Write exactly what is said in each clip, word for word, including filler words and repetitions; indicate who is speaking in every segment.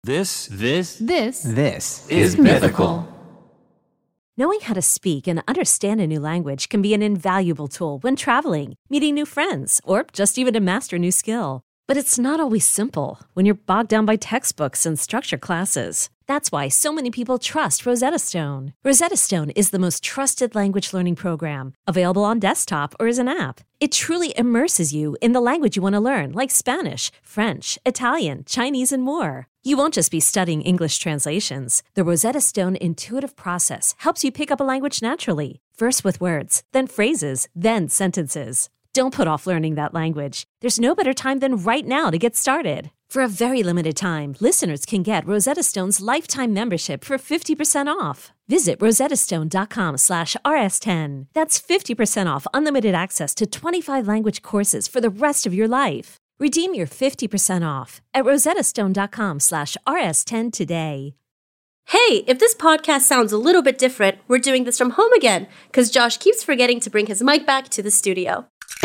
Speaker 1: This, this,
Speaker 2: This,
Speaker 1: this
Speaker 2: is mythical.
Speaker 3: Knowing how to speak and understand a new language can be an invaluable tool when traveling, meeting new friends, or just even to master a new skill. But it's not always simple when you're bogged down by textbooks and structured classes. That's why so many people trust Rosetta Stone. Rosetta Stone is the most trusted language learning program, available on desktop or as an app. It truly immerses you in the language you want to learn, like Spanish, French, Italian, Chinese, and more. You won't just be studying English translations. The Rosetta Stone intuitive process helps you pick up a language naturally, first with words, then phrases, then sentences. Don't put off learning that language. There's no better time than right now to get started. For a very limited time, listeners can get Rosetta Stone's lifetime membership for fifty percent off. Visit rosettastone.com slash rs10. That's fifty percent off unlimited access to twenty-five language courses for the rest of your life. Redeem your fifty percent off at rosettastone.com slash rs10 today.
Speaker 4: Hey, if this podcast sounds a little bit different, we're doing this from home again, because Josh keeps forgetting to bring his mic back to the studio.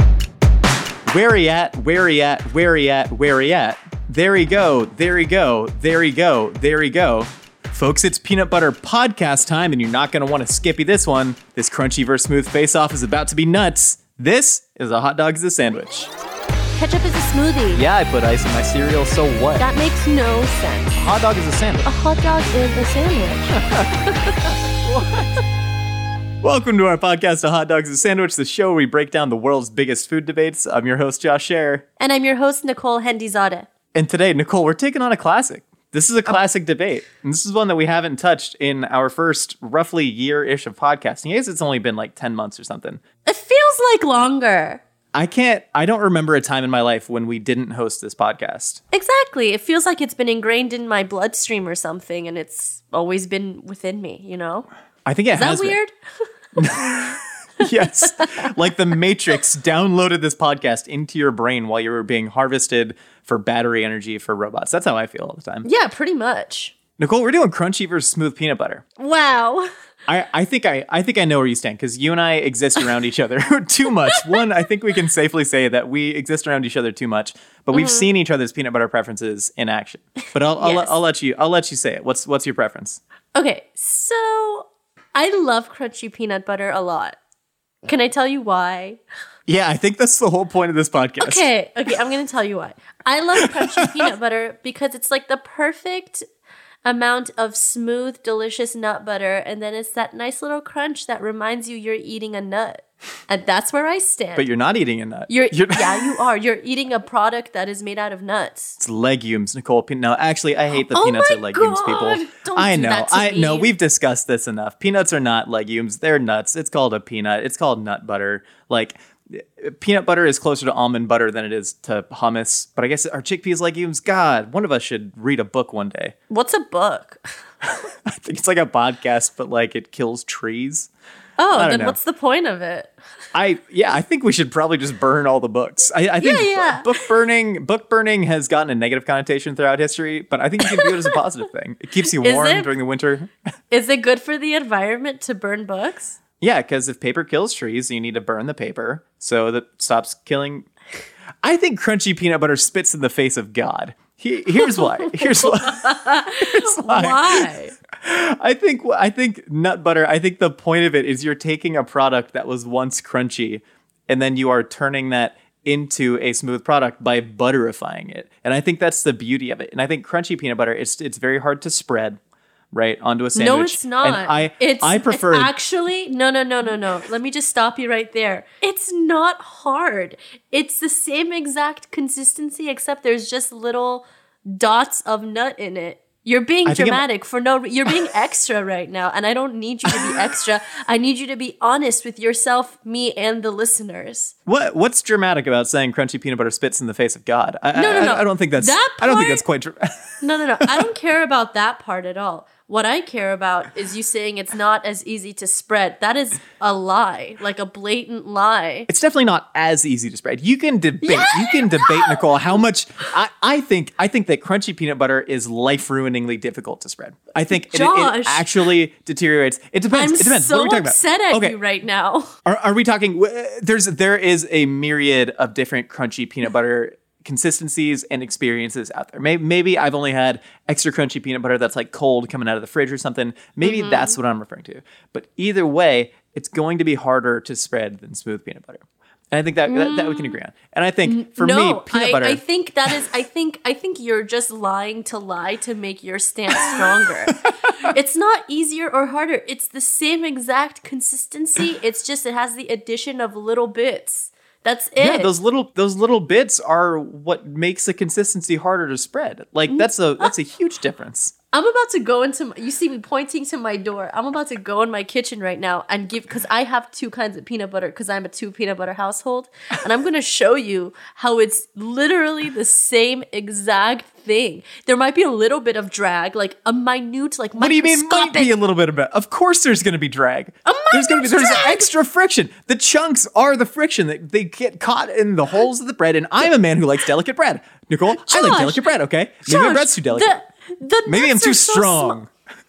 Speaker 5: Where he at? Where he at? Where he at? Where he at? There he go. There he go. There he go. There he go. Folks, it's Peanut Butter Podcast time, and you're not going to want to skippy this one. This crunchy versus smooth face-off is about to be nuts. This is a hot dog is a sandwich.
Speaker 4: Ketchup is a smoothie.
Speaker 5: Yeah, I put ice in my cereal, so what?
Speaker 4: That makes no sense.
Speaker 5: A hot dog is a sandwich.
Speaker 4: A hot dog is a sandwich.
Speaker 5: What? Welcome to our podcast, A Hot Dog is a Sandwich, the show where we break down the world's biggest food debates. I'm your host, Josh Scher.
Speaker 4: And I'm your host, Nicole Hendizadeh.
Speaker 5: And today, Nicole, we're taking on a classic. This is a classic um, debate. And this is one that we haven't touched in our first roughly year-ish of podcasting. I guess it's only been like ten months or something.
Speaker 4: It feels like longer.
Speaker 5: I can't, I don't remember a time in my life when we didn't host this podcast.
Speaker 4: Exactly. It feels like it's been ingrained in my bloodstream or something, and it's always been within me, you know?
Speaker 5: I think it
Speaker 4: is
Speaker 5: has
Speaker 4: that weird?
Speaker 5: Yes. Like the Matrix downloaded this podcast into your brain while you were being harvested for battery energy for robots. That's how I feel all the time.
Speaker 4: Yeah, pretty much.
Speaker 5: Nicole, we're doing crunchy versus smooth peanut butter.
Speaker 4: Wow.
Speaker 5: I, I think I I think I know where you stand, because you and I exist around each other too much. One, I think we can safely say that we exist around each other too much, but we've mm-hmm. seen each other's peanut butter preferences in action. But I'll I'll, yes. I'll, I'll let you I'll let you say it. What's what's your preference?
Speaker 4: Okay, so I love crunchy peanut butter a lot. Can I tell you why?
Speaker 5: Yeah, I think that's the whole point of this podcast.
Speaker 4: Okay, okay, I'm going to tell you why. I love crunchy peanut butter because it's like the perfect amount of smooth, delicious nut butter, and then it's that nice little crunch that reminds you you're eating a nut. And that's where I stand.
Speaker 5: But you're not eating a nut.
Speaker 4: You're,
Speaker 5: you're
Speaker 4: yeah, you are. You're eating a product that is made out of nuts.
Speaker 5: It's legumes, Nicole. No, actually, I hate the
Speaker 4: oh
Speaker 5: peanuts
Speaker 4: my
Speaker 5: are legumes,
Speaker 4: God.
Speaker 5: people.
Speaker 4: Don't
Speaker 5: I
Speaker 4: do
Speaker 5: know.
Speaker 4: that to
Speaker 5: I
Speaker 4: me.
Speaker 5: know. We've discussed this enough. Peanuts are not legumes. They're nuts. It's called a peanut. It's called nut butter. Like, peanut butter is closer to almond butter than it is to hummus. But I guess are chickpeas legumes? God, one of us should read a book one day.
Speaker 4: What's a book?
Speaker 5: I think it's like a podcast, but like it kills trees.
Speaker 4: Oh, then know. What's the point of it?
Speaker 5: I yeah, I think we should probably just burn all the books. I, I think
Speaker 4: yeah, yeah.
Speaker 5: B- book burning book burning has gotten a negative connotation throughout history, but I think you can view it as a positive thing. It keeps you warm
Speaker 4: it,
Speaker 5: during the winter.
Speaker 4: Is it good for the environment to burn books?
Speaker 5: Yeah, because if paper kills trees, you need to burn the paper so that stops killing. I think crunchy peanut butter spits in the face of God. He, here's why. Here's why. Here's why.
Speaker 4: Why?
Speaker 5: I think I think nut butter, I think the point of it is you're taking a product that was once crunchy and then you are turning that into a smooth product by butterifying it. And I think that's the beauty of it. And I think crunchy peanut butter, it's it's very hard to spread right onto a sandwich.
Speaker 4: No, it's not.
Speaker 5: And I
Speaker 4: it's,
Speaker 5: I prefer
Speaker 4: it's actually no no no no no. Let me just stop you right there. It's not hard. It's the same exact consistency except there's just little dots of nut in it. You're being dramatic for no re- you're being extra right now, and I don't need you to be extra. I need you to be honest with yourself, me, and the listeners.
Speaker 5: What what's dramatic about saying crunchy peanut butter spits in the face of God? I,
Speaker 4: no, no, no.
Speaker 5: I, I don't think that's
Speaker 4: that part,
Speaker 5: I don't think that's quite true.
Speaker 4: no, no, no. I don't care about that part at all. What I care about is you saying it's not as easy to spread. That is a lie, like a blatant lie.
Speaker 5: It's definitely not as easy to spread. You can debate.
Speaker 4: Yeah,
Speaker 5: you can
Speaker 4: no.
Speaker 5: debate, Nicole, how much. I, I think. I think that crunchy peanut butter is life-ruiningly difficult to spread. I think it, it, it actually deteriorates. It depends.
Speaker 4: I'm
Speaker 5: it depends.
Speaker 4: so
Speaker 5: what are we talking
Speaker 4: upset
Speaker 5: about?
Speaker 4: at
Speaker 5: okay.
Speaker 4: you right now.
Speaker 5: Are, are we talking? There's there is a myriad of different crunchy peanut butter consistencies and experiences out there. Maybe, maybe I've only had extra crunchy peanut butter that's like cold coming out of the fridge or something. Maybe mm-hmm. that's what I'm referring to. But either way, it's going to be harder to spread than smooth peanut butter. And I think that, that that we can agree on. And I think for
Speaker 4: no,
Speaker 5: me, peanut
Speaker 4: I,
Speaker 5: butter.
Speaker 4: I think that is. I think. I think you're just lying to lie to make your stance stronger. It's not easier or harder. It's the same exact consistency. It's just it has the addition of little bits. That's it.
Speaker 5: Yeah, those little those little bits are what makes the consistency harder to spread. Like that's a that's a huge difference.
Speaker 4: I'm about to go into my, you see me pointing to my door. I'm about to go in my kitchen right now and give, because I have two kinds of peanut butter because I'm a two peanut butter household. And I'm going to show you how it's literally the same exact thing. There might be a little bit of drag, like a minute, like
Speaker 5: what do you mean might be a little bit of it? Of course there's going to be drag.
Speaker 4: A
Speaker 5: there's going to be there's
Speaker 4: drag.
Speaker 5: extra friction. The chunks are the friction that they get caught in the holes of the bread. And I'm a man who likes delicate bread. Nicole,
Speaker 4: Josh,
Speaker 5: I like delicate bread, okay? Maybe
Speaker 4: Josh,
Speaker 5: my bread's too delicate.
Speaker 4: The, The
Speaker 5: Maybe I'm too so strong.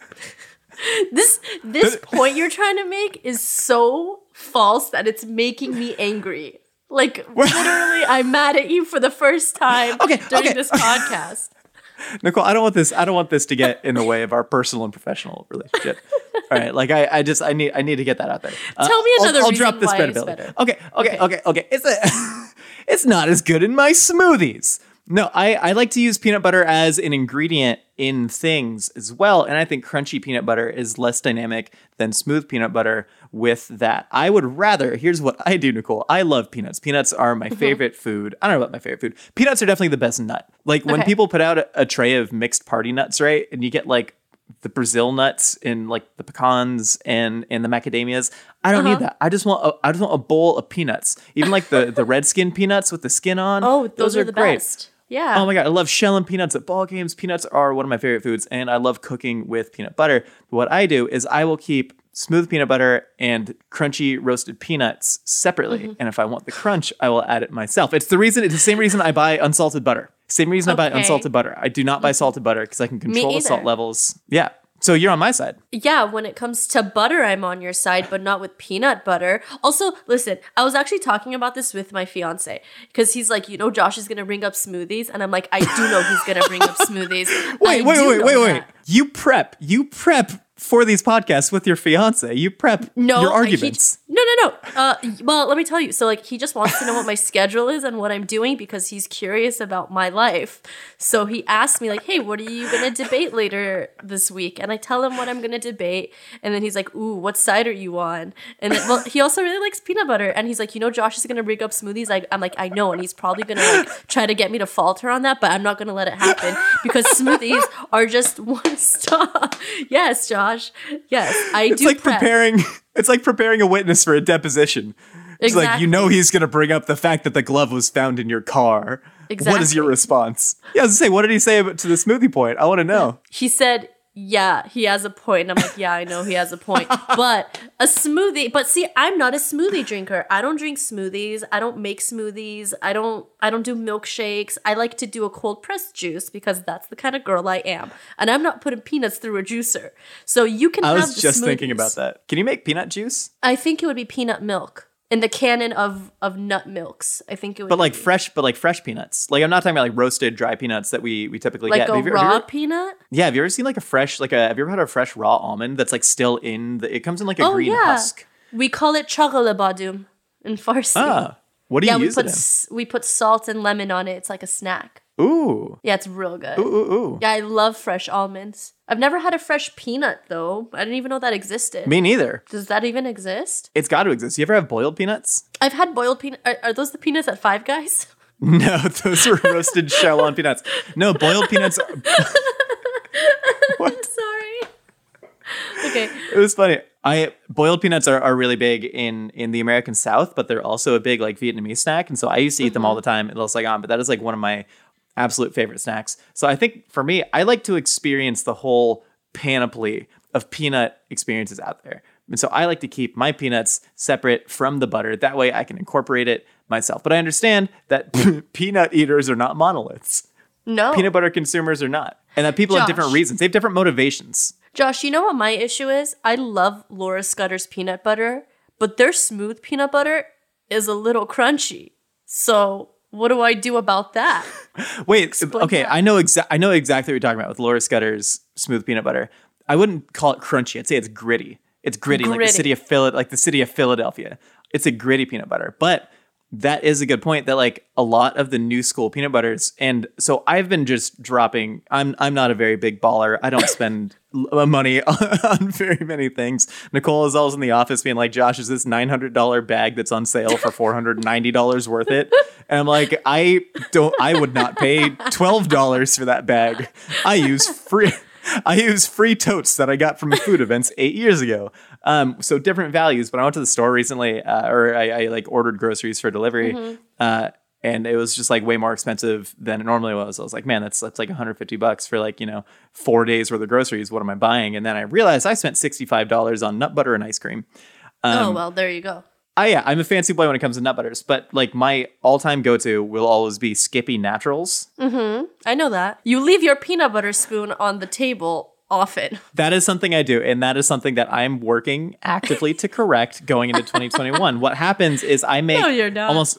Speaker 4: this this point you're trying to make is so false that it's making me angry. Like literally, I'm mad at you for the first time
Speaker 5: okay,
Speaker 4: during
Speaker 5: okay.
Speaker 4: this podcast.
Speaker 5: Nicole, I don't want this. I don't want this to get in the way of our personal and professional relationship. All right, like I, I just, I need, I need to get that out there. Uh,
Speaker 4: Tell me another
Speaker 5: I'll, I'll
Speaker 4: reason
Speaker 5: drop this
Speaker 4: why
Speaker 5: credibility.
Speaker 4: it's better.
Speaker 5: Okay, okay, okay, okay. okay. It's a, it's not as good in my smoothies. No, I, I like to use peanut butter as an ingredient in things as well. And I think crunchy peanut butter is less dynamic than smooth peanut butter with that. I would rather, here's what I do, Nicole. I love peanuts. Peanuts are my favorite food. I don't know about my favorite food. Peanuts are definitely the best nut. Like when
Speaker 4: Okay.
Speaker 5: people put out a, a tray of mixed party nuts, right? And you get like the Brazil nuts and like the pecans and, and the macadamias. I don't
Speaker 4: Uh-huh.
Speaker 5: need that. I just want a, I just want a bowl of peanuts. Even like the, the red skin peanuts with the skin on.
Speaker 4: Oh, those, are, the
Speaker 5: great.
Speaker 4: best. Yeah.
Speaker 5: Oh my God, I love shelling peanuts at ball games. Peanuts are one of my favorite foods, and I love cooking with peanut butter. What I do is I will keep smooth peanut butter and crunchy roasted peanuts separately. Mm-hmm. And if I want the crunch, I will add it myself. It's the reason, it's the same reason I buy unsalted butter. Same reason okay. I buy unsalted butter. I do not buy salted butter because I can control the salt levels. Yeah. So you're on my side.
Speaker 4: Yeah, when it comes to butter, I'm on your side, but not with peanut butter. Also, listen, I was actually talking about this with my fiance because he's like, you know, Josh is going to bring up smoothies. And I'm like, I do know he's going to bring up smoothies.
Speaker 5: Wait,
Speaker 4: I
Speaker 5: wait,
Speaker 4: do
Speaker 5: wait,
Speaker 4: know
Speaker 5: wait,
Speaker 4: that.
Speaker 5: wait. You prep, you prep for these podcasts with your fiance. You prep
Speaker 4: no,
Speaker 5: your arguments.
Speaker 4: He, no, no, no. Uh, well, let me tell you. So, like, he just wants to know what my schedule is and what I'm doing because he's curious about my life. So he asked me, like, hey, what are you going to debate later this week? And I tell him what I'm going to debate. And then he's like, ooh, what side are you on? And then, well, he also really likes peanut butter. And he's like, you know, Josh is going to bring up smoothies. I, I'm like, I know. And he's probably going to, like, try to get me to falter on that. But I'm not going to let it happen because smoothies are just one stop. Yes, Josh. Yes, I
Speaker 5: it's
Speaker 4: do
Speaker 5: like
Speaker 4: prep.
Speaker 5: preparing it's like preparing a witness for a deposition. It's
Speaker 4: exactly.
Speaker 5: like, you know, he's going to bring up the fact that the glove was found in your car.
Speaker 4: Exactly.
Speaker 5: What is your response? Yeah, I was going to say, what did he say about, to the smoothie point? I want to know.
Speaker 4: He said, yeah, he has a point. And I'm like, yeah, I know he has a point. But a smoothie, but see, I'm not a smoothie drinker. I don't drink smoothies. I don't make smoothies. I don't I don't do milkshakes. I like to do a cold pressed juice because that's the kind of girl I am. And I'm not putting peanuts through a juicer. So you can
Speaker 5: I
Speaker 4: have
Speaker 5: was
Speaker 4: the
Speaker 5: just
Speaker 4: smoothies.
Speaker 5: thinking about that. Can you make peanut juice?
Speaker 4: I think it would be peanut milk. In the canon of of nut milks, I think it would
Speaker 5: But like
Speaker 4: be.
Speaker 5: fresh, but like fresh peanuts. Like I'm not talking about like roasted dry peanuts that we we typically
Speaker 4: like
Speaker 5: get.
Speaker 4: a
Speaker 5: Have you-
Speaker 4: raw
Speaker 5: have you ever-
Speaker 4: peanut?
Speaker 5: Yeah, have you ever seen like a fresh, like a, have you ever had a fresh raw almond that's like still in the, it comes in like a
Speaker 4: Oh,
Speaker 5: green
Speaker 4: yeah.
Speaker 5: husk.
Speaker 4: We call it chocolate badum in Farsi.
Speaker 5: Ah, what do you
Speaker 4: yeah, we
Speaker 5: use
Speaker 4: put
Speaker 5: it in?
Speaker 4: s- we put salt and lemon on it. It's like a snack.
Speaker 5: Ooh.
Speaker 4: Yeah, it's real good.
Speaker 5: Ooh, ooh, ooh.
Speaker 4: Yeah, I love fresh almonds. I've never had a fresh peanut though. I didn't even know that existed.
Speaker 5: Me neither.
Speaker 4: Does that even exist?
Speaker 5: It's got to exist. You ever have boiled peanuts?
Speaker 4: I've had boiled peanut. Are, are those the peanuts at Five Guys?
Speaker 5: No, those are roasted shell on peanuts. No, boiled peanuts. Are... What?
Speaker 4: Sorry. Okay.
Speaker 5: It was funny. I boiled peanuts are, are really big in in the American South, but they're also a big like Vietnamese snack, and so I used to eat mm-hmm. them all the time in Little Saigon. But that is like one of my absolute favorite snacks. So I think for me, I like to experience the whole panoply of peanut experiences out there. And so I like to keep my peanuts separate from the butter. That way I can incorporate it myself. But I understand that peanut eaters are not monoliths.
Speaker 4: No.
Speaker 5: Peanut butter consumers are not. And that people
Speaker 4: Josh.
Speaker 5: have different reasons. They have different motivations.
Speaker 4: Josh, you know what my issue is? I love Laura Scudder's peanut butter, but their smooth peanut butter is a little crunchy. So What do I do about that?
Speaker 5: Wait,
Speaker 4: Explain
Speaker 5: okay,
Speaker 4: that.
Speaker 5: I know exa- I know exactly what you're talking about with Laura Scudder's smooth peanut butter. I wouldn't call it crunchy. I'd say it's gritty. It's gritty, like the
Speaker 4: Gritty.
Speaker 5: city of Phila- like the city of Philadelphia. It's a gritty peanut butter. But that is a good point that like a lot of the new school peanut butters, and so I've been just dropping. I'm I'm not a very big baller. I don't spend l- money on, on very many things. Nicole is always in the office being like, "Josh, is this nine hundred dollars bag that's on sale for four hundred ninety dollars worth it?" And I'm like, I don't. I would not pay twelve dollars for that bag. I use free. I use free totes that I got from food events eight years ago. Um, so different values. But I went to the store recently, uh, or I, I like ordered groceries for delivery, mm-hmm. uh, and it was just like way more expensive than it normally was. I was like, man, that's that's like one hundred fifty bucks for like you know four days worth of groceries. What am I buying? And then I realized I spent sixty-five dollars on nut butter and ice cream. Um,
Speaker 4: oh well, there you go.
Speaker 5: I, yeah, I'm a fancy boy when it comes to nut butters, but like my all-time go-to will always be Skippy Naturals.
Speaker 4: Mm-hmm. I know that. You leave your peanut butter spoon on the table often.
Speaker 5: That is something I do, and that is something that I'm working actively to correct going into twenty twenty-one. What happens is I make
Speaker 4: no, you're not.
Speaker 5: almost...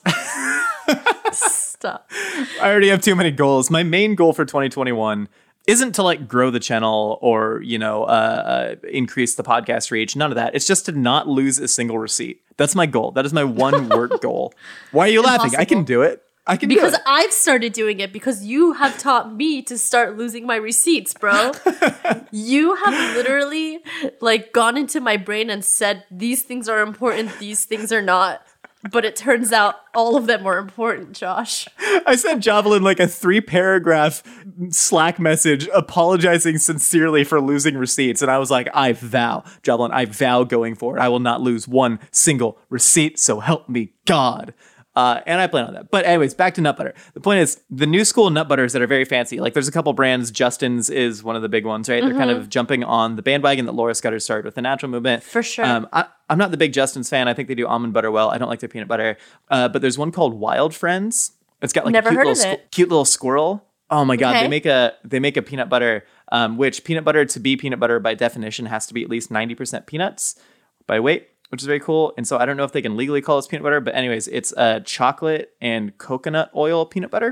Speaker 4: Stop.
Speaker 5: I already have too many goals. My main goal for twenty twenty-one isn't to like grow the channel or, you know, uh, uh, increase the podcast reach. None of that. It's just to not lose a single receipt. That's my goal. That is my one work goal. Why are you
Speaker 4: Impossible.
Speaker 5: laughing? I can do it. I can
Speaker 4: because
Speaker 5: do it.
Speaker 4: I've started doing it because you have taught me to start losing my receipts, bro. You have literally like gone into my brain and said these things are important, these things are not. But it turns out all of them were important, Josh.
Speaker 5: I sent Javelin like a three paragraph Slack message apologizing sincerely for losing receipts. And I was like, I vow, Javelin, I vow going forward, I will not lose one single receipt. So help me God. Uh, and I plan on that. But anyways, back to nut butter. The point is, the new school nut butters that are very fancy, like there's a couple brands, Justin's is one of the big ones, right? Mm-hmm. They're kind of jumping on the bandwagon that Laura Scudder started with the natural movement.
Speaker 4: For sure.
Speaker 5: Um, I, I'm not the big Justin's fan. I think they do almond butter well. I don't like their peanut butter. Uh, but there's one called Wild Friends. It's got like
Speaker 4: Never
Speaker 5: a cute
Speaker 4: heard
Speaker 5: little,
Speaker 4: of it.
Speaker 5: squ- cute little squirrel. Oh my God.
Speaker 4: Okay.
Speaker 5: They make a they make a peanut butter, um, which peanut butter to be peanut butter by definition has to be at least ninety percent peanuts by weight, which is very cool. And so I don't know if they can legally call this peanut butter, but anyways, it's uh, chocolate and coconut oil peanut butter.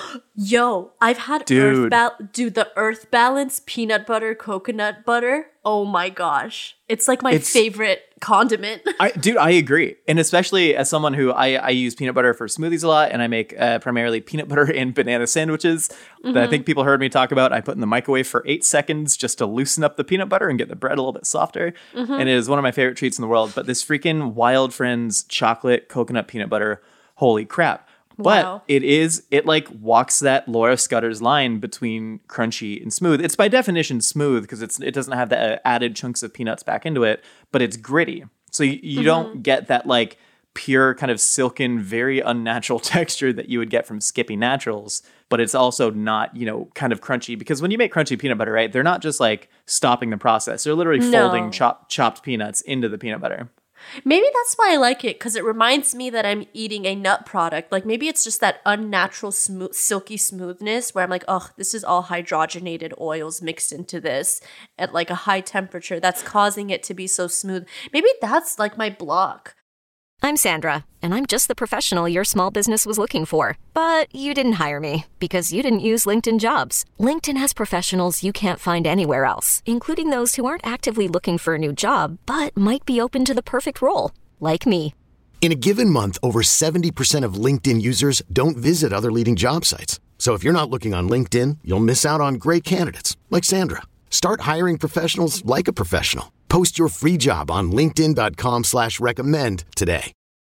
Speaker 4: Yo, I've had
Speaker 5: Dude.
Speaker 4: Earth ba- Dude, the Earth Balance peanut butter, coconut butter. Oh my gosh. It's like my
Speaker 5: It's-
Speaker 4: favorite condiment.
Speaker 5: I, dude, I agree. And especially as someone who I, I use peanut butter for smoothies a lot, and I make uh, primarily peanut butter and banana sandwiches mm-hmm. that I think people heard me talk about. I put in the microwave for eight seconds just to loosen up the peanut butter and get the bread a little bit softer. Mm-hmm. And it is one of my favorite treats in the world. But this freaking Wild Friends chocolate coconut peanut butter, holy crap. But
Speaker 4: Wow.
Speaker 5: it is, it like walks that Laura Scudder's line between crunchy and smooth. It's by definition smooth because it's it doesn't have the uh, added chunks of peanuts back into it, but it's gritty. So you, you mm-hmm. don't get that like pure kind of silken, very unnatural texture that you would get from Skippy Naturals, but it's also not, you know, kind of crunchy because when you make crunchy peanut butter, right, they're not just like stopping the process. They're literally
Speaker 4: No.
Speaker 5: folding chop, chopped peanuts into the peanut butter.
Speaker 4: Maybe that's why I like it, because it reminds me that I'm eating a nut product. Like, maybe it's just that unnatural, smooth, silky smoothness where I'm like, oh, this is all hydrogenated oils mixed into this at, like, a high temperature that's causing it to be so smooth. Maybe that's, like, my block.
Speaker 1: I'm Sandra, and I'm just the professional your small business was looking for. But you didn't hire me because you didn't use LinkedIn Jobs. LinkedIn has professionals you can't find anywhere else, including those who aren't actively looking for a new job, but might be open to the perfect role, like me.
Speaker 2: In a given month, over seventy percent of LinkedIn users don't visit other leading job sites. So if you're not looking on LinkedIn, you'll miss out on great candidates like Sandra. Start hiring professionals like a professional. Post your free job on linkedin.com slash recommend today.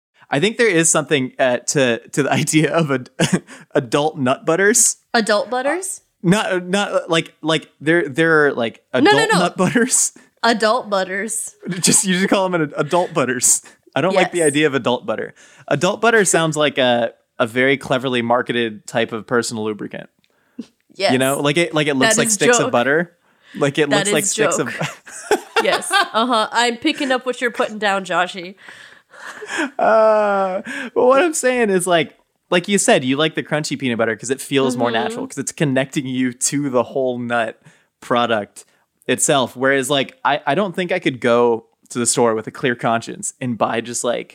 Speaker 5: I think there is something uh, to to the idea of a, adult nut butters.
Speaker 4: Adult butters?
Speaker 5: Not not like like there there are like adult
Speaker 4: no, no.
Speaker 5: nut butters.
Speaker 4: Adult butters.
Speaker 5: Just you just call them an adult butters. I don't
Speaker 4: Yes.
Speaker 5: like the idea of adult butter. Adult butter sounds like a a very cleverly marketed type of personal lubricant.
Speaker 4: Yes.
Speaker 5: You know, like it like it looks
Speaker 4: That
Speaker 5: like
Speaker 4: is
Speaker 5: sticks
Speaker 4: joke.
Speaker 5: of butter. Like it
Speaker 4: That
Speaker 5: looks like
Speaker 4: is
Speaker 5: sticks
Speaker 4: joke.
Speaker 5: of
Speaker 4: Yes. Uh-huh. I'm picking up what you're putting down, Joshy.
Speaker 5: Uh, but what I'm saying is like, like you said, you like the crunchy peanut butter because it feels
Speaker 4: Mm-hmm.
Speaker 5: more natural because it's connecting you to the whole nut product itself. Whereas like, I, I don't think I could go to the store with a clear conscience and buy just like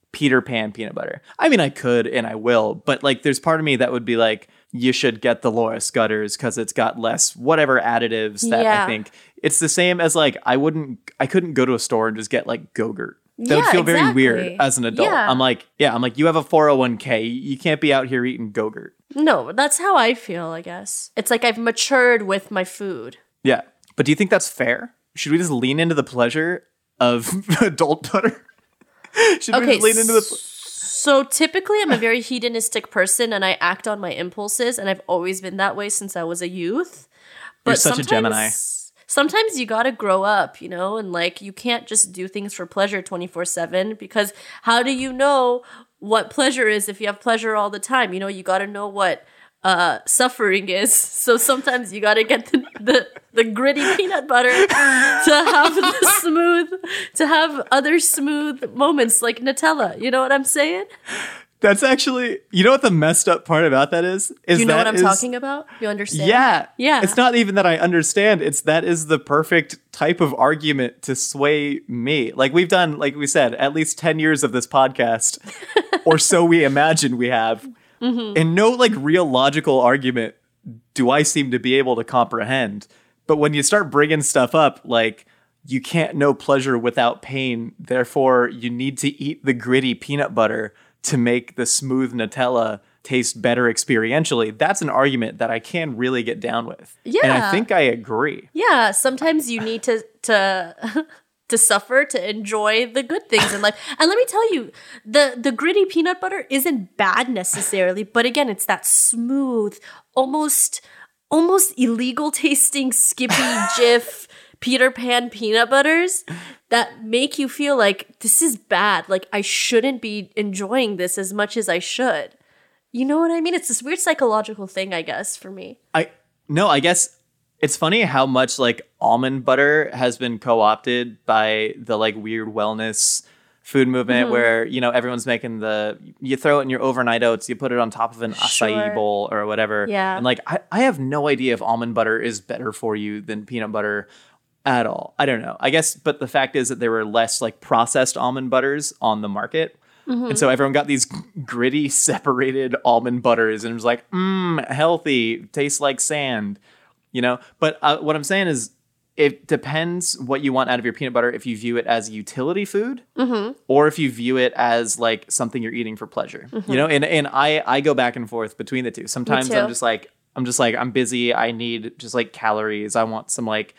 Speaker 5: Peter Pan peanut butter. I mean, I could and I will, but like there's part of me that would be like, you should get the Laura Scudder's because it's got less whatever additives that
Speaker 4: Yeah.
Speaker 5: I think. It's the same as like, I wouldn't, I couldn't go to a store and just get like Go-Gurt. That would
Speaker 4: Yeah,
Speaker 5: feel very
Speaker 4: exactly.
Speaker 5: weird as an adult.
Speaker 4: Yeah.
Speaker 5: I'm like, yeah, I'm like, you have a four oh one k. You can't be out here eating Go-Gurt.
Speaker 4: No, that's how I feel, I guess. It's like I've matured with my food.
Speaker 5: Yeah. But do you think that's fair? Should we just lean into the pleasure of adult butter? Should we
Speaker 4: Okay,
Speaker 5: just lean into the...
Speaker 4: so typically I'm a very hedonistic person and I act on my impulses, and I've always been that way since I was a youth. But
Speaker 5: You're such a Gemini.
Speaker 4: sometimes- Sometimes you gotta grow up, you know, and like you can't just do things for pleasure twenty-four seven, because how do you know what pleasure is if you have pleasure all the time? You know, you gotta know what uh, suffering is. So sometimes you gotta get the, the, the gritty peanut butter to have the smooth, to have other smooth moments like Nutella. You know what I'm saying?
Speaker 5: That's actually... You know what the messed up part about that is? is
Speaker 4: Do you know
Speaker 5: that
Speaker 4: what I'm
Speaker 5: is-
Speaker 4: talking about? You understand?
Speaker 5: Yeah.
Speaker 4: Yeah.
Speaker 5: It's not even that I understand. It's that is the perfect type of argument to sway me. Like we've done, like we said, at least ten years of this podcast, or so we imagine we have. Mm-hmm. And no like real logical argument do I seem to be able to comprehend. But when you start bringing stuff up, like you can't know pleasure without pain, therefore you need to eat the gritty peanut butter to make the smooth Nutella taste better experientially, that's an argument that I can really get down with.
Speaker 4: Yeah.
Speaker 5: And I think I agree.
Speaker 4: Yeah, sometimes you need to to to suffer to enjoy the good things in life. And let me tell you, the the gritty peanut butter isn't bad necessarily, but again, it's that smooth, almost almost illegal tasting Skippy Jif Peter Pan peanut butters that make you feel like this is bad. Like I shouldn't be enjoying this as much as I should. You know what I mean? It's this weird psychological thing, I guess, for me.
Speaker 5: I no, I guess it's funny how much like almond butter has been co-opted by the like weird wellness food movement
Speaker 4: Mm-hmm.
Speaker 5: where, you know, everyone's making the, you throw it in your overnight oats, you put it on top of an acai
Speaker 4: Sure.
Speaker 5: bowl or whatever.
Speaker 4: Yeah.
Speaker 5: And like, I, I have no idea if almond butter is better for you than peanut butter at all. I don't know. I guess, but the fact is that there were less like processed almond butters on the market. And so everyone got these gritty, separated almond butters and it was like, mmm, healthy, tastes like sand, you know? But uh, what I'm saying is it depends what you want out of your peanut butter if you view it as utility food
Speaker 4: Mm-hmm.
Speaker 5: or if you view it as like something you're eating for pleasure, you know? And and I, I go back and forth between the two. Sometimes
Speaker 4: too.
Speaker 5: I'm just like, I'm just like, I'm busy. I need just like calories. I want some like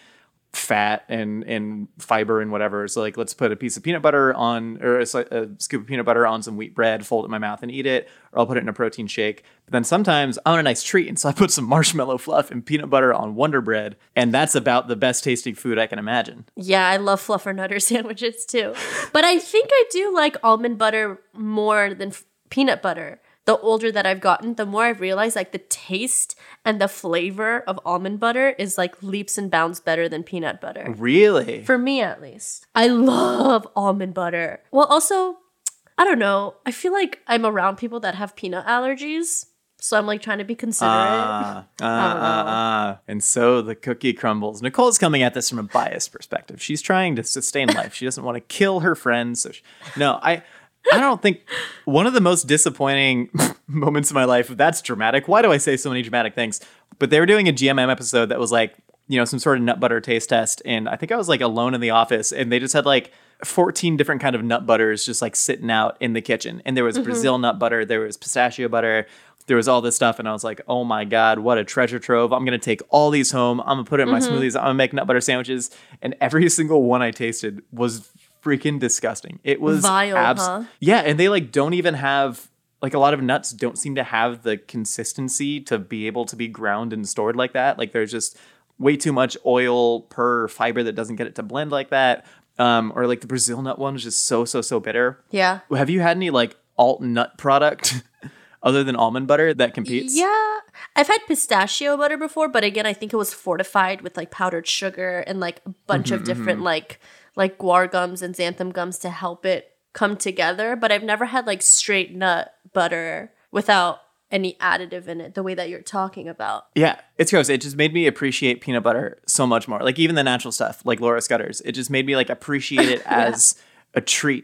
Speaker 5: fat and and fiber and whatever. So like, let's put a piece of peanut butter on, or a, a scoop of peanut butter on some wheat bread, fold it in my mouth and eat it, or I'll put it in a protein shake. But then sometimes I want a nice treat, and so I put some marshmallow fluff and peanut butter on Wonder Bread, and that's about the best tasting food I can imagine.
Speaker 4: Yeah, I love Fluffernutter sandwiches too. But I think I do like almond butter more than f- peanut butter. The older that I've gotten, the more I've realized like the taste and the flavor of almond butter is like leaps and bounds better than peanut butter.
Speaker 5: Really?
Speaker 4: For me, at least. I love almond butter. Well, also, I don't know. I feel like I'm around people that have peanut allergies. So I'm like trying to be considerate.
Speaker 5: Ah, ah, ah, ah. And so the cookie crumbles. Nicole's coming at this from a biased perspective. She's trying to sustain life. She doesn't want to kill her friends. So she, no, I... I don't think one of the most disappointing moments of my life, that's dramatic. Why do I say so many dramatic things? But they were doing a G M M episode that was like, you know, some sort of nut butter taste test. And I think I was like alone in the office and they just had like fourteen different kind of nut butters just like sitting out in the kitchen. And there was mm-hmm. Brazil nut butter. There was pistachio butter. There was all this stuff. And I was like, oh my God, what a treasure trove. I'm going to take all these home. I'm going to put it in my mm-hmm. smoothies. I'm going to make nut butter sandwiches. And every single one I tasted was freaking disgusting. It was
Speaker 4: vile,
Speaker 5: abs-
Speaker 4: huh?
Speaker 5: Yeah, and they like don't even have like a lot of nuts don't seem to have the consistency to be able to be ground and stored like that. Like there's just way too much oil per fiber that doesn't get it to blend like that. Um, or like the Brazil nut one is just so so so bitter.
Speaker 4: Yeah.
Speaker 5: Have you had any like alt nut product other than almond butter that competes?
Speaker 4: Yeah. I've had pistachio butter before, but again, I think it was fortified with like powdered sugar and like a bunch
Speaker 5: Mm-hmm,
Speaker 4: of different
Speaker 5: mm-hmm.
Speaker 4: like like guar gums and xanthan gums to help it come together. But I've never had like straight nut butter without any additive in it, the way that you're talking about.
Speaker 5: Yeah, it's gross. It just made me appreciate peanut butter so much more. Like even the natural stuff, like Laura Scudder's, it just made me like appreciate it
Speaker 4: Yeah.
Speaker 5: as a treat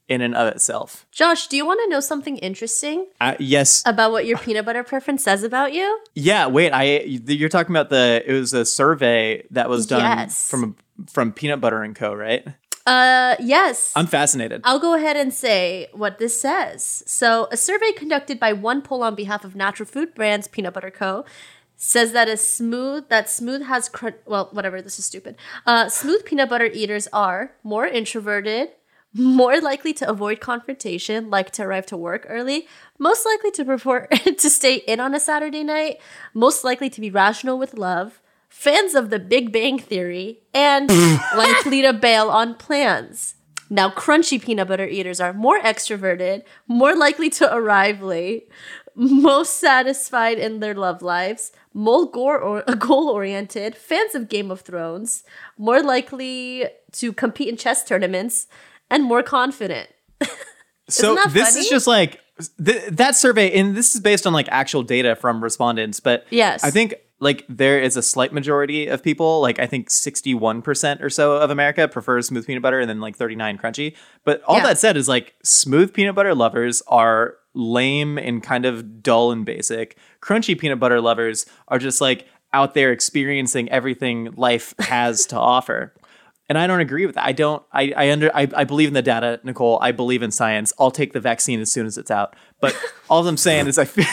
Speaker 5: in and of itself.
Speaker 4: Josh, do you want to know something interesting
Speaker 5: Uh, yes.
Speaker 4: about what your peanut butter preference says about you?
Speaker 5: Yeah, wait, I you're talking about the it was a survey that was done
Speaker 4: Yes.
Speaker 5: from from Peanut Butter and Co, right?
Speaker 4: Uh, yes.
Speaker 5: I'm fascinated.
Speaker 4: I'll go ahead and say what this says. So, a survey conducted by One Poll on behalf of natural food brands Peanut Butter Co. says that a smooth that smooth has cr- well, whatever. This is stupid. Uh, smooth peanut butter eaters are more introverted, more likely to avoid confrontation, like to arrive to work early, most likely to prefer to stay in on a Saturday night, most likely to be rational with love, fans of the Big Bang Theory, and likely to bail on plans. Now, crunchy peanut butter eaters are more extroverted, more likely to arrive late, most satisfied in their love lives, more gore or goal-oriented, fans of Game of Thrones, more likely to compete in chess tournaments, and more confident.
Speaker 5: So
Speaker 4: Isn't that
Speaker 5: this
Speaker 4: funny?
Speaker 5: is just like th- that survey, and this is based on like actual data from respondents. But
Speaker 4: Yes.
Speaker 5: I think like there is a slight majority of people, like I think sixty-one percent or so of America prefers smooth peanut butter, and then like thirty-nine crunchy. But all
Speaker 4: Yeah.
Speaker 5: that said is like smooth peanut butter lovers are lame and kind of dull and basic. Crunchy peanut butter lovers are just like out there experiencing everything life has to offer. And I don't agree with that. I don't, I, I under, I, I believe in the data, Nicole. I believe in science. I'll take the vaccine as soon as it's out. But all I'm saying is I feel,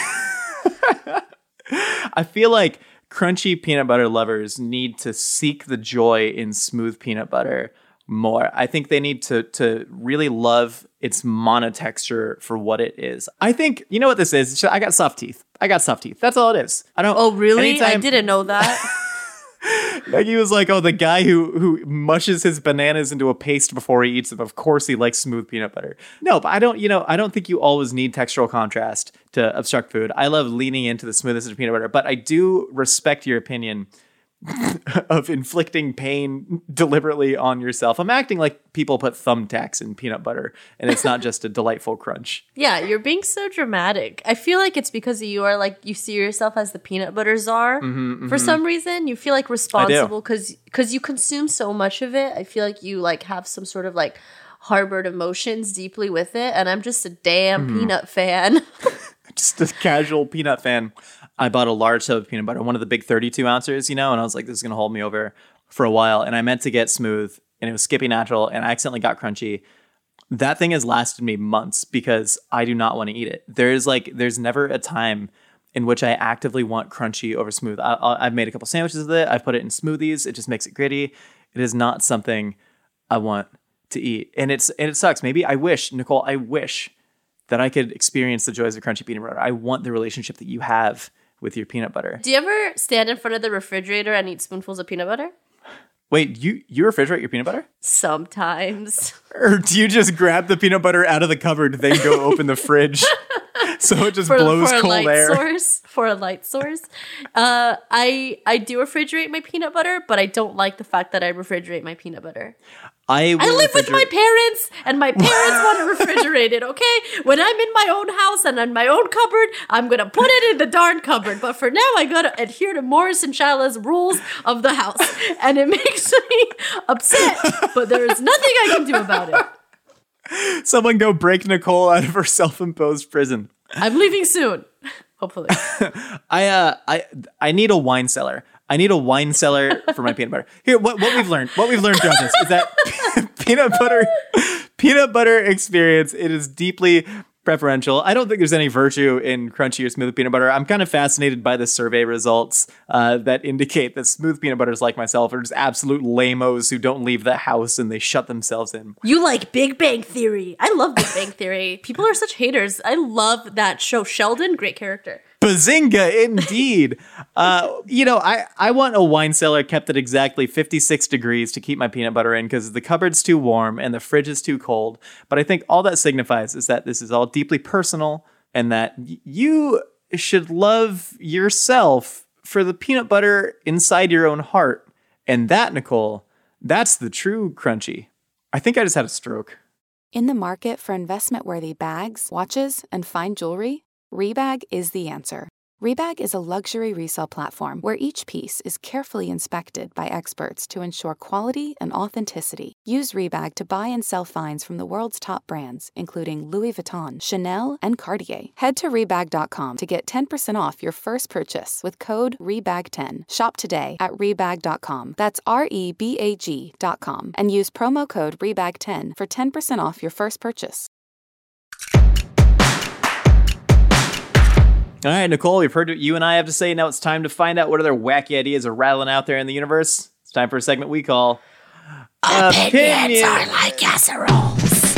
Speaker 5: I feel like crunchy peanut butter lovers need to seek the joy in smooth peanut butter more. I think they need to to really love its monotexture for what it is. I think, you know what this is? I got soft teeth. I got soft teeth. That's all it is. I don't.
Speaker 4: Oh, really? I
Speaker 5: anytime-
Speaker 4: didn't know that.
Speaker 5: Like he was like, oh, the guy who who mushes his bananas into a paste before he eats them. Of course, he likes smooth peanut butter. No, but I don't. You know, I don't think you always need textural contrast to obstruct food. I love leaning into the smoothness of peanut butter, but I do respect your opinion of inflicting pain deliberately on yourself. I'm acting like people put thumbtacks in peanut butter, and it's not just a delightful crunch.
Speaker 4: Yeah, you're being so dramatic. I feel like it's because you are like, you see yourself as the peanut butter czar.
Speaker 5: Mm-hmm,
Speaker 4: For some reason, you feel like responsible because because you consume so much of it. I feel like you like have some sort of like harbored emotions deeply with it, and I'm just a damn
Speaker 5: Mm-hmm.
Speaker 4: peanut fan.
Speaker 5: Just a casual peanut fan. I bought a large tub of peanut butter, one of the big thirty-two ounces, you know, and I was like, this is going to hold me over for a while. And I meant to get smooth, and it was Skippy Natural, and I accidentally got crunchy. That thing has lasted me months because I do not want to eat it. There's like, there's never a time in which I actively want crunchy over smooth. I, I, I've made a couple sandwiches with it. I've put it in smoothies. It just makes it gritty. It is not something I want to eat. And it's, and it sucks. Maybe I wish, Nicole, I wish that I could experience the joys of crunchy peanut butter. I want the relationship that you have with your peanut butter.
Speaker 4: Do you ever stand in front of the refrigerator and eat spoonfuls of peanut butter?
Speaker 5: Wait, you you refrigerate your peanut butter?
Speaker 4: Sometimes.
Speaker 5: Or do you just grab the peanut butter out of the cupboard, then go open the fridge so it just
Speaker 4: For,
Speaker 5: blows
Speaker 4: for a
Speaker 5: cold
Speaker 4: light
Speaker 5: air?
Speaker 4: source, for a light source, uh, I I do refrigerate my peanut butter, but I don't like the fact that I refrigerate my peanut butter.
Speaker 5: I,
Speaker 4: I
Speaker 5: will
Speaker 4: live with my
Speaker 5: refrigerate-
Speaker 4: parents, and my parents want to refrigerate it, okay? When I'm in my own house and in my own cupboard, I'm going to put it in the darn cupboard. But for now, I got to adhere to Morris and Shala's rules of the house. And it makes me upset, but there's nothing I can do about it.
Speaker 5: Someone go break Nicole out of her self-imposed prison.
Speaker 4: I'm leaving soon, hopefully.
Speaker 5: I uh I I need a wine cellar. I need a wine cellar for my peanut butter. Here, what, what we've learned, what we've learned throughout this is that peanut butter, peanut butter experience, it is deeply preferential. I don't think there's any virtue in crunchy or smooth peanut butter. I'm kind of fascinated by the survey results uh, that indicate that smooth peanut butters like myself are just absolute lamos who don't leave the house and they shut themselves in.
Speaker 4: You like Big Bang Theory. I love Big Bang Theory. People are such haters. I love that show. Sheldon, great character.
Speaker 5: Bazinga, indeed. uh, you know, I, I want a wine cellar kept at exactly fifty-six degrees to keep my peanut butter in because the cupboard's too warm and the fridge is too cold. But I think all that signifies is that this is all deeply personal and that y- you should love yourself for the peanut butter inside your own heart. And that, Nicole, that's the true crunchy. I think I just had a stroke.
Speaker 6: In the market for investment-worthy bags, watches, and fine jewelry, Rebag is the answer. Rebag is a luxury resale platform where each piece is carefully inspected by experts to ensure quality and authenticity. Use Rebag to buy and sell finds from the world's top brands, including Louis Vuitton, Chanel, and Cartier. Head to Rebag dot com to get ten percent off your first purchase with code Rebag ten. Shop today at Rebag dot com. That's R E B A G dot com. And use promo code Rebag ten for ten percent off your first purchase.
Speaker 5: All right, Nicole, we've heard what you and I have to say. Now it's time to find out what other wacky ideas are rattling out there in the universe. It's time for a segment we call
Speaker 7: Opinions,
Speaker 5: Opinions
Speaker 7: Are Like Casseroles.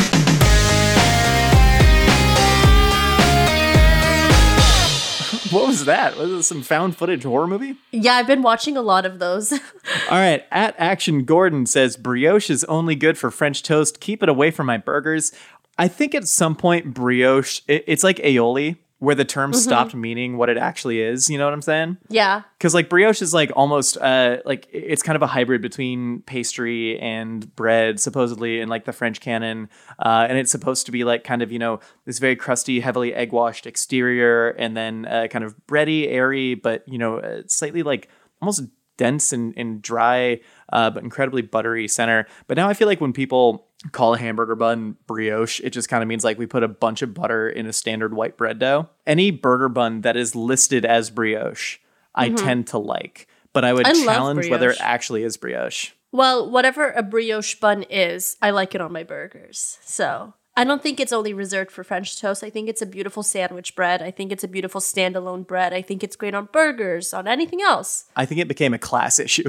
Speaker 5: What was that? Was it some found footage horror movie?
Speaker 4: Yeah, I've been watching a lot of those.
Speaker 5: All right, at Action Gordon says, brioche is only good for French toast. Keep it away from my burgers. I think at some point, brioche, it, it's like aioli, where the term mm-hmm. stopped meaning what it actually is. You know what I'm saying?
Speaker 4: Yeah.
Speaker 5: Because like brioche is like almost uh like it's kind of a hybrid between pastry and bread, supposedly in like the French canon. Uh, and it's supposed to be like kind of, you know, this very crusty, heavily egg washed exterior, and then uh, kind of bready, airy, but, you know, uh, slightly like almost dense and, and dry, uh, but incredibly buttery center. But now I feel like when people call a hamburger bun brioche, it just kind of means like we put a bunch of butter in a standard white bread dough. Any burger bun that is listed as brioche, I mm-hmm. tend to like, but I would I challenge whether it actually is brioche.
Speaker 4: Well, whatever a brioche bun is, I like it on my burgers. So I don't think it's only reserved for French toast. I think it's a beautiful sandwich bread. I think it's a beautiful standalone bread. I think it's great on burgers, on anything else.
Speaker 5: I think it became a class issue.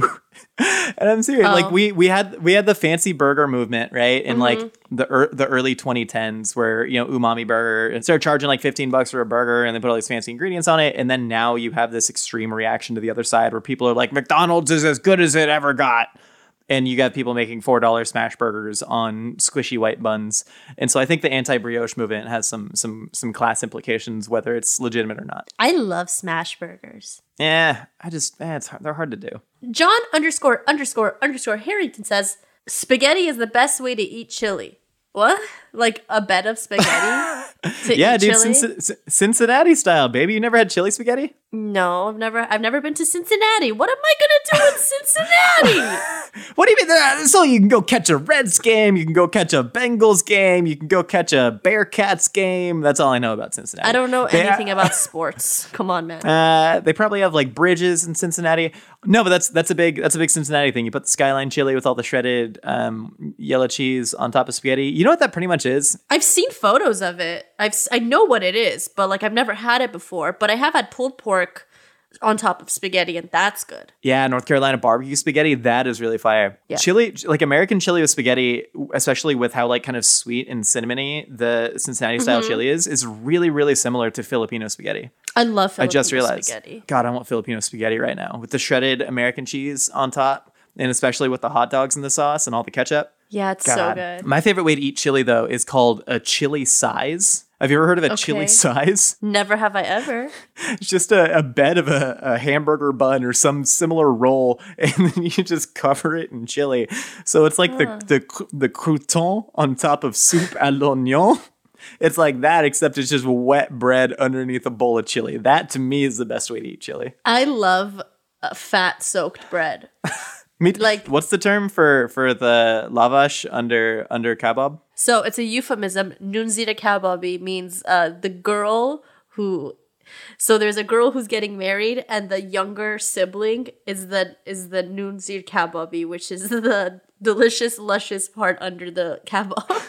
Speaker 5: And I'm serious.
Speaker 4: Oh.
Speaker 5: Like we we had we had the fancy burger movement, right? In mm-hmm. like the er, the early twenty tens, where, you know, Umami Burger and started charging like fifteen bucks for a burger, and they put all these fancy ingredients on it. And then now you have this extreme reaction to the other side, where people are like, McDonald's is as good as it ever got. And you got people making four dollar smash burgers on squishy white buns. And so I think the anti-brioche movement has some some some class implications, whether it's legitimate or not.
Speaker 4: I love smash burgers.
Speaker 5: Yeah, I just, eh, it's hard, they're hard to do.
Speaker 4: John underscore underscore underscore Harrington says, spaghetti is the best way to eat chili. What? Like a bed of spaghetti? to
Speaker 5: yeah,
Speaker 4: eat
Speaker 5: dude,
Speaker 4: chili?
Speaker 5: Cinc- Cincinnati style, baby. You never had chili spaghetti?
Speaker 4: No, I've never I've never been to Cincinnati. What am I gonna do in Cincinnati?
Speaker 5: What do you mean? So you can go catch a Reds game, you can go catch a Bengals game, you can go catch a Bearcats game. That's all I know about Cincinnati.
Speaker 4: I don't know
Speaker 5: they,
Speaker 4: anything about sports. Come on, man.
Speaker 5: Uh, they probably have like bridges in Cincinnati. No, but that's that's a big that's a big Cincinnati thing. You put the Skyline chili with all the shredded um, yellow cheese on top of spaghetti. You know what that pretty much is?
Speaker 4: I've seen photos of it. I've I know what it is, but like I've never had it before. But I have had pulled pork on top of spaghetti, and that's good.
Speaker 5: Yeah, North Carolina barbecue spaghetti, that is really fire.
Speaker 4: Yeah.
Speaker 5: Chili, like American chili with spaghetti, especially with how like kind of sweet and cinnamony the Cincinnati style mm-hmm. chili is, is really, really similar to Filipino spaghetti.
Speaker 4: I love Filipino
Speaker 5: I just realized,
Speaker 4: spaghetti.
Speaker 5: God, I want Filipino spaghetti right now with the shredded American cheese on top, and especially with the hot dogs in the sauce and all the ketchup.
Speaker 4: Yeah, it's
Speaker 5: God.
Speaker 4: so good.
Speaker 5: My favorite way to eat chili, though, is called a chili size. Have you ever heard of a
Speaker 4: Okay.
Speaker 5: chili size?
Speaker 4: Never have I ever.
Speaker 5: It's just a, a bed of a, a hamburger bun or some similar roll, and then you just cover it in chili. So it's like
Speaker 4: Huh.
Speaker 5: the, the the crouton on top of soup à l'oignon. It's like that, except it's just wet bread underneath a bowl of chili. That, to me, is the best way to eat chili.
Speaker 4: I love uh, fat-soaked bread.
Speaker 5: Me,
Speaker 4: Like-
Speaker 5: what's the term for, for the lavash under under kebab?
Speaker 4: So it's a euphemism. Nunzira kababi means uh, the girl who. So there's a girl who's getting married, and the younger sibling is the is the nunzir kababi, which is the delicious, luscious part under the kebab.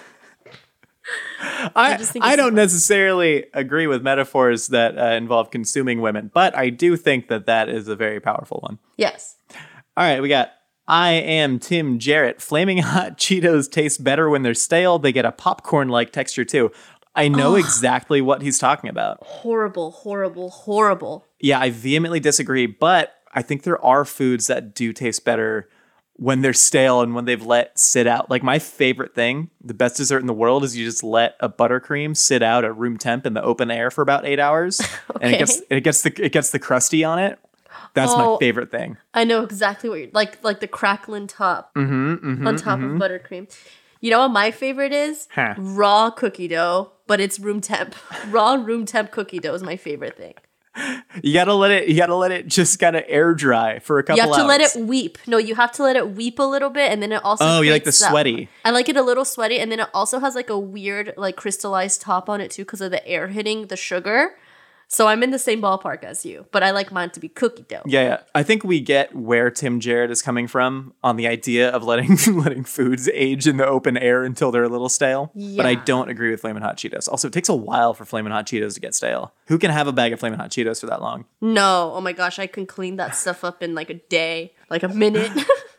Speaker 5: I,
Speaker 4: just think
Speaker 5: I
Speaker 4: it's
Speaker 5: don't
Speaker 4: fun.
Speaker 5: necessarily agree with metaphors that uh, involve consuming women, but I do think that that is a very powerful one.
Speaker 4: Yes.
Speaker 5: All right, we got I am Tim Jarrett. Flaming hot Cheetos taste better when they're stale. They get a popcorn-like texture too. I know
Speaker 4: Ugh.
Speaker 5: exactly what he's talking about.
Speaker 4: Horrible, horrible, horrible.
Speaker 5: Yeah, I vehemently disagree, but I think there are foods that do taste better when they're stale and when they've let sit out. Like my favorite thing, the best dessert in the world, is you just let a buttercream sit out at room temp in the open air for about eight hours,
Speaker 4: Okay.
Speaker 5: and it gets it gets the it gets the crusty on it. That's
Speaker 4: Oh.
Speaker 5: my favorite thing.
Speaker 4: I know exactly what you're like, like the crackling top
Speaker 5: Mm-hmm, mm-hmm,
Speaker 4: on top
Speaker 5: mm-hmm.
Speaker 4: of buttercream. You know what my favorite is?
Speaker 5: Huh.
Speaker 4: Raw cookie dough, but it's room temp. Raw room temp cookie dough is my favorite thing.
Speaker 5: You gotta let it. You gotta let it just kind of air dry for a couple.
Speaker 4: You have to
Speaker 5: hours.
Speaker 4: let it weep. No, you have to let it weep a little bit, and then it also.
Speaker 5: Oh, you like the
Speaker 4: creates that-
Speaker 5: sweaty?
Speaker 4: I like it a little sweaty, and then it also has like a weird, like crystallized top on it too, because of the air hitting the sugar. So I'm in the same ballpark as you, but I like mine to be cookie dough.
Speaker 5: Yeah, yeah. I think we get where Tim Jarrett is coming from on the idea of letting letting foods age in the open air until they're a little stale. But I
Speaker 4: Yeah.
Speaker 5: don't agree with Flamin' Hot Cheetos. Also, it takes a while for Flamin' Hot Cheetos to get stale. Who can have a bag of Flamin' Hot Cheetos for that long?
Speaker 4: No, oh my gosh, I can clean that stuff up in like a day, like a minute.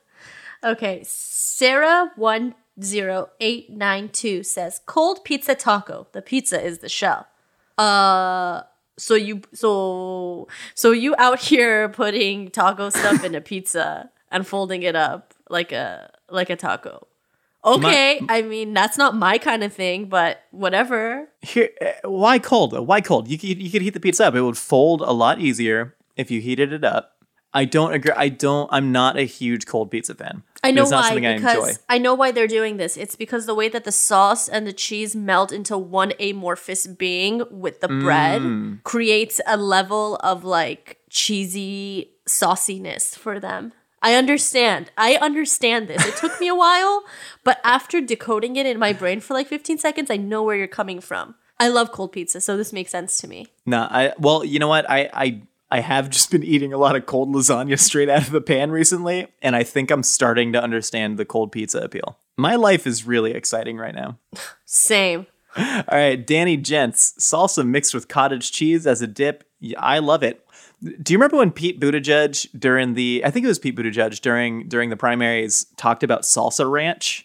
Speaker 4: Okay, Sarah one zero eight nine two says cold pizza taco. The pizza is the shell. Uh. So you so so you out here putting taco stuff in a pizza and folding it up like a like a taco. Okay, my, I mean that's not my kind of thing, but whatever.
Speaker 5: Here, uh, why cold? Why cold? You could you could heat the pizza up. It would fold a lot easier if you heated it up. I don't agree. I don't. I'm not a huge cold pizza fan.
Speaker 4: I know
Speaker 5: it's not
Speaker 4: why
Speaker 5: something I
Speaker 4: because
Speaker 5: enjoy.
Speaker 4: I know why they're doing this. It's because the way that the sauce and the cheese melt into one amorphous being with the bread
Speaker 5: Mm.
Speaker 4: creates a level of like cheesy sauciness for them. I understand. I understand this. It took me a while, but after decoding it in my brain for like fifteen seconds, I know where you're coming from. I love cold pizza, so this makes sense to me.
Speaker 5: No, I well, you know what? I I I have just been eating a lot of cold lasagna straight out of the pan recently, and I think I'm starting to understand the cold pizza appeal. My life is really exciting right now.
Speaker 4: Same.
Speaker 5: All right, Danny Gents, salsa mixed with cottage cheese as a dip. Yeah, I love it. Do you remember when Pete Buttigieg during the I think it was Pete Buttigieg during during the primaries talked about salsa ranch?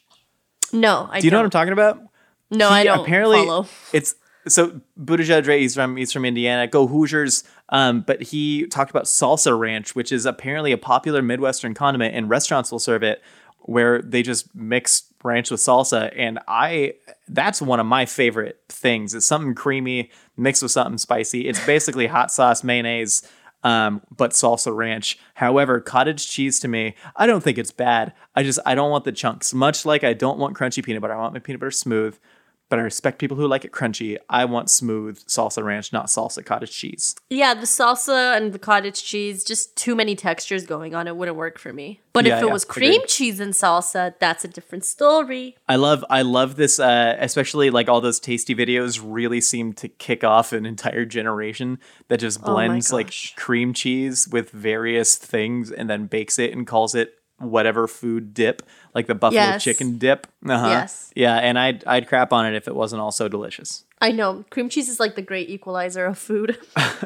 Speaker 4: No, I
Speaker 5: Do you know
Speaker 4: don't.
Speaker 5: what I'm talking about?
Speaker 4: No,
Speaker 5: He
Speaker 4: I don't
Speaker 5: apparently
Speaker 4: follow.
Speaker 5: It's so Buttigieg, right? He's from he's from Indiana. Go Hoosiers! Um, but he talked about salsa ranch, which is apparently a popular Midwestern condiment, and restaurants will serve it where they just mix ranch with salsa. And I, that's one of my favorite things. It's something creamy mixed with something spicy. It's basically hot sauce, mayonnaise, um, but salsa ranch. However, cottage cheese to me, I don't think it's bad. I just, I don't want the chunks. Much like I don't want crunchy peanut butter. I want my peanut butter smooth. But I respect people who like it crunchy. I want smooth salsa ranch, not salsa cottage cheese.
Speaker 4: Yeah, the salsa and the cottage cheese, just too many textures going on. It wouldn't work for me. But
Speaker 5: Yeah,
Speaker 4: if it
Speaker 5: yeah,
Speaker 4: was cream
Speaker 5: agreed.
Speaker 4: cheese and salsa, that's a different story.
Speaker 5: I love I love this, uh, especially like all those tasty videos really seem to kick off an entire generation that just
Speaker 4: Oh my
Speaker 5: blends like
Speaker 4: gosh.
Speaker 5: cream cheese with various things and then bakes it and calls it whatever food dip, like the buffalo
Speaker 4: Yes.
Speaker 5: chicken dip. Uh-huh.
Speaker 4: Yes.
Speaker 5: Yeah, and I'd I'd crap on it if it wasn't also delicious.
Speaker 4: I know. Cream cheese is like the great equalizer of food.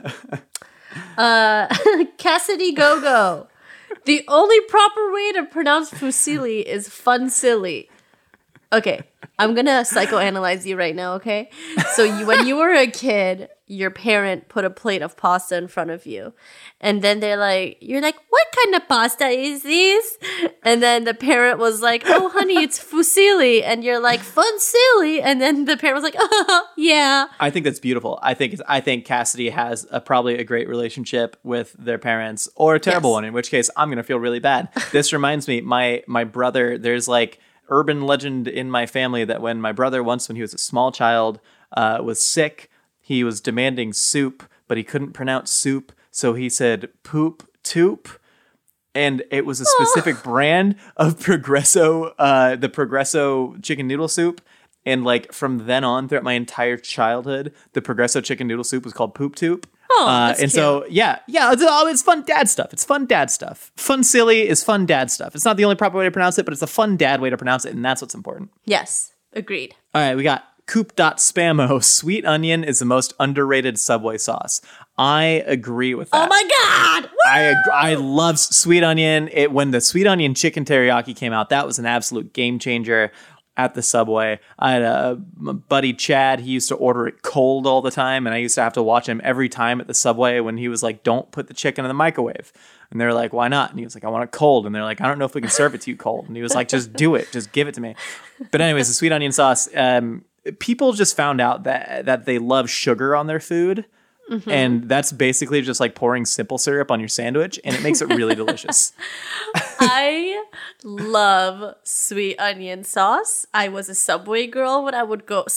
Speaker 4: uh, Cassidy Go-Go. The only proper way to pronounce fusilli is fun silly. Okay, I'm gonna psychoanalyze you right now, okay? So you, when you were a kid, your parent put a plate of pasta in front of you. And then they're like, you're like, what kind of pasta is this? And then the parent was like, oh, honey, it's fusilli. And you're like, fun silly. And then the parent was like, oh, yeah.
Speaker 5: I think that's beautiful. I think I think Cassidy has a, probably a great relationship with their parents, or a terrible
Speaker 4: Yes.
Speaker 5: one, in which case I'm gonna feel really bad. This reminds me, my my brother. There's like urban legend in my family that when my brother once, when he was a small child, uh, was sick, he was demanding soup, but he couldn't pronounce soup, so he said poop toop. And it was a specific brand of Progresso, uh, the Progresso chicken noodle soup. And like from then on, throughout my entire childhood, the Progresso chicken noodle soup was called Poop Toop.
Speaker 4: Oh,
Speaker 5: uh,
Speaker 4: that's
Speaker 5: and
Speaker 4: cute.
Speaker 5: so yeah, yeah, it's, oh, it's fun dad stuff. It's fun dad stuff. Fun silly is fun dad stuff. It's not the only proper way to pronounce it, but it's a fun dad way to pronounce it, and that's what's important.
Speaker 4: Yes, agreed.
Speaker 5: All right, we got Coop.spamo. Sweet onion is the most underrated Subway sauce. I agree with that.
Speaker 4: Oh my God. Woo!
Speaker 5: I ag- I love sweet onion. It when the sweet onion chicken teriyaki came out, that was an absolute game changer at the Subway. I had a my buddy Chad. He used to order it cold all the time, and I used to have to watch him every time at the Subway when he was like, "Don't put the chicken in the microwave." And they're like, "Why not?" And he was like, "I want it cold." And they're like, "I don't know if we can serve it to you cold." And he was like, "Just do it. Just give it to me." But anyways, the sweet onion sauce. Um, people just found out that that they love sugar on their food. Mm-hmm. And that's basically just like pouring simple syrup on your sandwich, and it makes it really delicious.
Speaker 4: I love sweet onion sauce. I was a Subway girl when I would go. So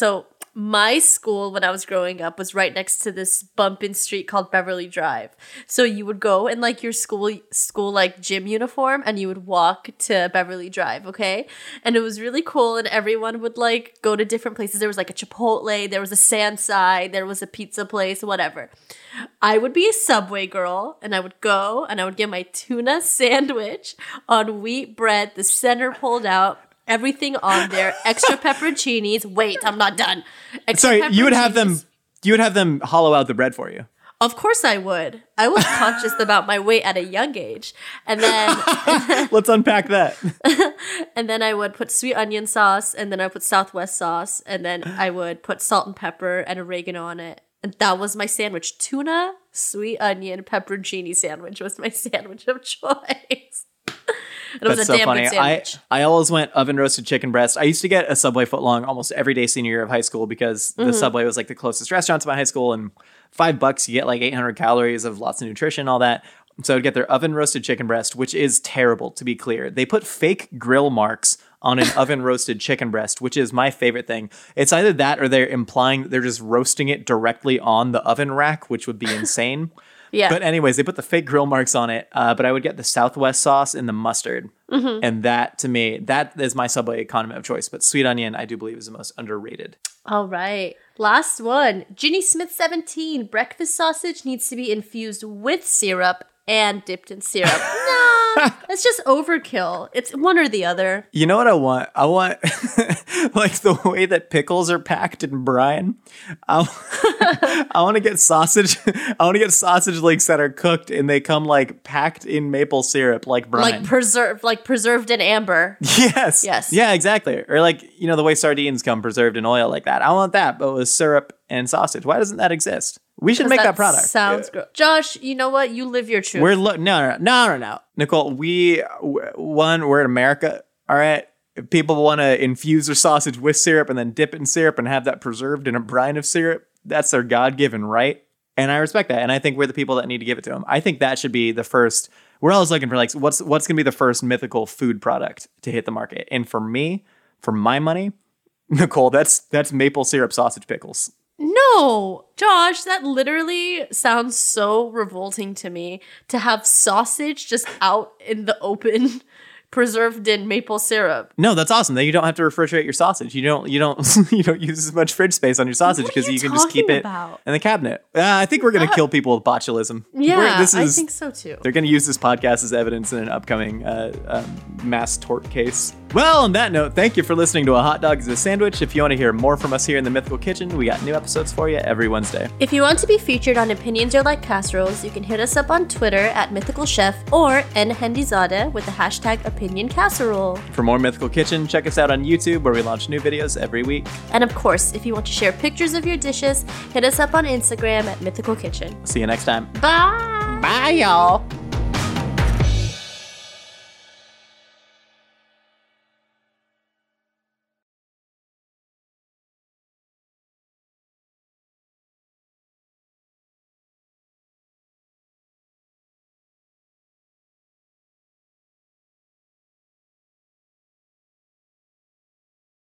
Speaker 4: my school when I was growing up was right next to this bumpin' street called Beverly Drive. So you would go in like your school school like gym uniform and you would walk to Beverly Drive, okay? And it was really cool and everyone would like go to different places. There was like a Chipotle, there was a Sandside, there was a pizza place, whatever. I would be a Subway girl and I would go and I would get my tuna sandwich on wheat bread, the center pulled out. Everything on there, extra pepperoncinis. Wait, I'm not done. Extra
Speaker 5: Sorry, you would have them. You would have them hollow out the bread for you.
Speaker 4: Of course, I would. I was conscious about my weight at a young age, and then
Speaker 5: let's unpack that.
Speaker 4: And then I would put sweet onion sauce, and then I put Southwest sauce, and then I would put salt and pepper and oregano on it, and that was my sandwich. Tuna, sweet onion, pepperoncini sandwich was my sandwich of choice. It was
Speaker 5: That's
Speaker 4: a
Speaker 5: so
Speaker 4: damn
Speaker 5: funny.
Speaker 4: good sandwich.
Speaker 5: I, I always went oven roasted chicken breast. I used to get a Subway footlong almost every day senior year of high school because
Speaker 4: Mm-hmm.
Speaker 5: the Subway was like the closest restaurant to my high school, and five bucks you get like eight hundred calories of lots of nutrition, all that. So I'd get their oven roasted chicken breast, which is terrible, to be clear. They put fake grill marks on an oven roasted chicken breast, which is my favorite thing. It's either that or they're implying that they're just roasting it directly on the oven rack, which would be insane.
Speaker 4: Yeah.
Speaker 5: But anyways, they put the fake grill marks on it. Uh, but I would get the Southwest sauce and the mustard.
Speaker 4: Mm-hmm.
Speaker 5: And that, to me, that is my Subway condiment of choice. But sweet onion, I do believe, is the most underrated.
Speaker 4: All right. Last one. Ginny Smith seventeen. Breakfast sausage needs to be infused with syrup and dipped in syrup. Nah, that's just overkill. It's one or the other.
Speaker 5: You know what I want? I want, like, the way that pickles are packed in brine. I, I want to get sausage. I want to get sausage links that are cooked and they come, like, packed in maple syrup, like brine.
Speaker 4: Like preserved, like preserved in amber.
Speaker 5: Yes.
Speaker 4: Yes.
Speaker 5: Yeah, exactly. Or, like, you know, the way sardines come preserved in oil like that. I want that, but with syrup and sausage. Why doesn't that exist? We should make that, that product.
Speaker 4: Sounds
Speaker 5: yeah.
Speaker 4: gross. Josh, you know what? You live your truth.
Speaker 5: We're lo- no, no, no, no, no, Nicole. We one, we're in America. All right. If people want to infuse their sausage with syrup and then dip it in syrup and have that preserved in a brine of syrup, that's their God-given right. And I respect that. And I think we're the people that need to give it to them. I think that should be the first. We're always looking for like what's what's going to be the first mythical food product to hit the market. And for me, for my money, Nicole, that's that's maple syrup sausage pickles.
Speaker 4: No, Josh, that literally sounds so revolting to me to have sausage just out in the open, preserved in maple syrup.
Speaker 5: No, that's awesome. Then you don't have to refrigerate your sausage. You don't you don't you don't use as much fridge space on your sausage because you, you can just keep it
Speaker 4: about?
Speaker 5: in the cabinet. Uh, I think we're gonna uh, kill people with botulism.
Speaker 4: Yeah,
Speaker 5: we're, this is,
Speaker 4: I think so too.
Speaker 5: They're gonna use this podcast as evidence in an upcoming uh, um, mass tort case. Well, on that note, thank you for listening to A Hot Dog is a Sandwich. If you want to hear more from us here in the Mythical Kitchen, we got new episodes for you every Wednesday.
Speaker 4: If you want to be featured on Opinions Are Like Casseroles, you can hit us up on Twitter at Mythical Chef or N Hendizadeh with the hashtag Opinion Casserole.
Speaker 5: For more Mythical Kitchen, check us out on YouTube where we launch new videos every week.
Speaker 4: And of course, if you want to share pictures of your dishes, hit us up on Instagram at Mythical Kitchen.
Speaker 5: See you next time.
Speaker 4: Bye!
Speaker 5: Bye, y'all!